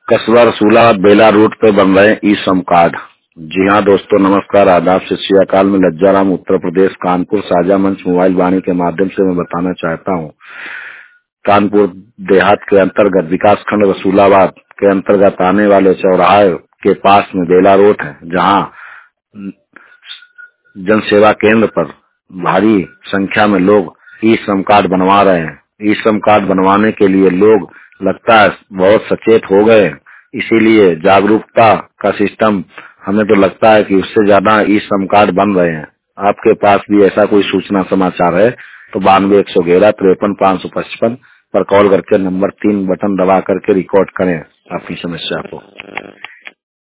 कस्बा रसूलाबाद बेला रूट पे बन रहे ई श्रम कार्ड। जी हाँ दोस्तों, नमस्कार, आदाब, सत श्री अकाल। में लज्जाराम, उत्तर प्रदेश, कानपुर साझा मंच मोबाइल वाणी के माध्यम से मैं बताना चाहता हूँ। कानपुर देहात के अंतर्गत विकास खंड रसूलाबाद के अंतर्गत आने वाले चौराहे के पास में बेला रोड है, जहाँ जन सेवा केंद्र पर भारी संख्या में लोग ई श्रम कार्ड बनवा रहे हैं। ई श्रम कार्ड बनवाने के लिए लोग लगता है बहुत सचेत हो गए, इसीलिए जागरूकता का सिस्टम हमें तो लगता है कि उससे ज्यादा ई श्रम कार्ड बन रहे हैं। आपके पास भी ऐसा कोई सूचना समाचार है तो 92-111-53-555 पर कॉल करके नंबर 3 बटन दबा करके रिकॉर्ड करें अपनी समस्या को।